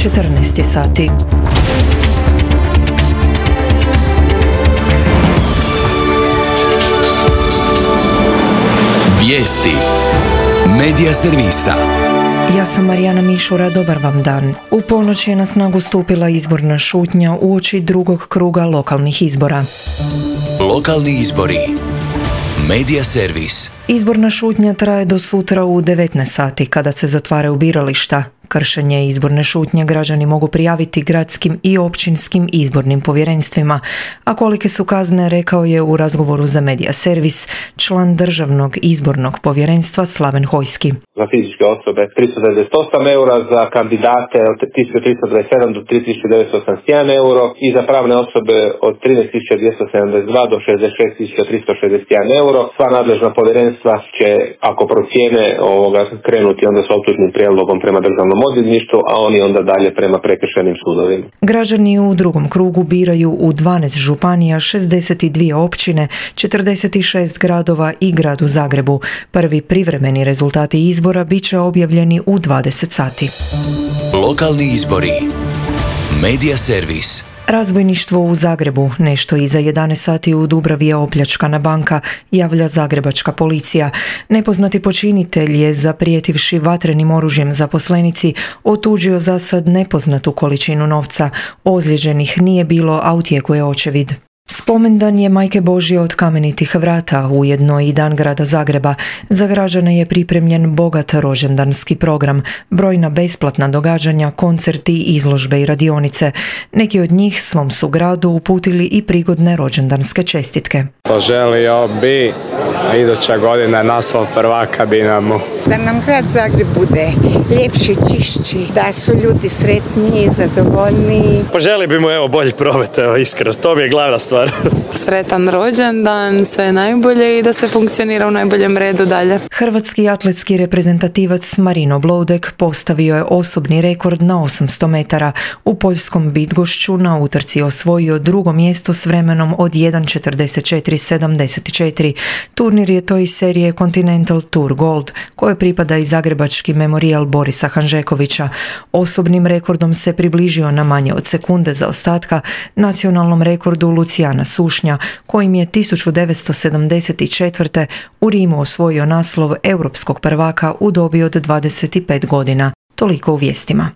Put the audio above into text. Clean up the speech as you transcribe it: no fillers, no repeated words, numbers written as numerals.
14 sati. Vijesti Medija servisa. Ja sam Marijana Mišura, dobar vam dan. U ponoć je na snagu stupila izborna šutnja uoči drugog kruga lokalnih izbora. Lokalni izbori. Medija servis. Izborna šutnja traje do sutra u 19 sati kada se zatvaraju birališta. Kršenje izborne šutnje građani mogu prijaviti gradskim i općinskim izbornim povjerenstvima, a kolike su kazne rekao je u razgovoru za Medija servis član Državnog izbornog povjerenstva Slaven Hojski. Za fizičke osobe 398 eura, za kandidate od 1327 do 3981 euro i za pravne osobe od 13272 do 66361 euro. Sva nadležna povjerenstva će, ako procijene, krenuti onda s optužnim prijedlogom prema Državnom odvjetništvu, a oni onda dalje prema prekršajnim sudovima. Građani u drugom krugu biraju u 12 županija, 62 općine, 46 gradova i gradu Zagrebu. Prvi privremeni rezultati izbora bit će objavljeni u 20 sati. Lokalni izbori. Medija servis. Razbojništvo u Zagrebu, nešto iza 11 sati u Dubravi je opljačkana banka, javlja zagrebačka policija. Nepoznati počinitelj je, zaprijetivši vatrenim oružjem zaposlenici, otuđio za sad nepoznatu količinu novca. Ozlijeđenih nije bilo, a u tijeku je očevid. Spomendan je Majke Božje od Kamenitih vrata, ujedno i Dan grada Zagreba. Za građane je pripremljen bogat rođendanski program, brojna besplatna događanja, koncerti, izložbe i radionice. Neki od njih svom su gradu uputili i prigodne rođendanske čestitke. Poželio bi iduća godina naslov prvaka Dinamu. Da nam grad Zagreb bude ljepši, čišći, da su ljudi sretniji, zadovoljniji. Poželio bi mu bolji promet, iskreno, to mi je glavna stvar. Sretan rođendan, sve najbolje i da sve funkcionira u najboljem redu dalje. Hrvatski atletski reprezentativac Marino Bloudek postavio je osobni rekord na 800 metara. U poljskom Bydgoszczu na utrci osvojio drugo mjesto s vremenom od 1.44.74. Turnir je to iz serije Continental Tour Gold, koje pripada i zagrebački memorijal Borisa Hanžekovića. Osobnim rekordom se približio na manje od sekunde zaostatka nacionalnom rekordu Lucijana Sušnja, kojim je 1974. u Rimu osvojio naslov europskog prvaka u dobi od 25 godina. Toliko u vijestima.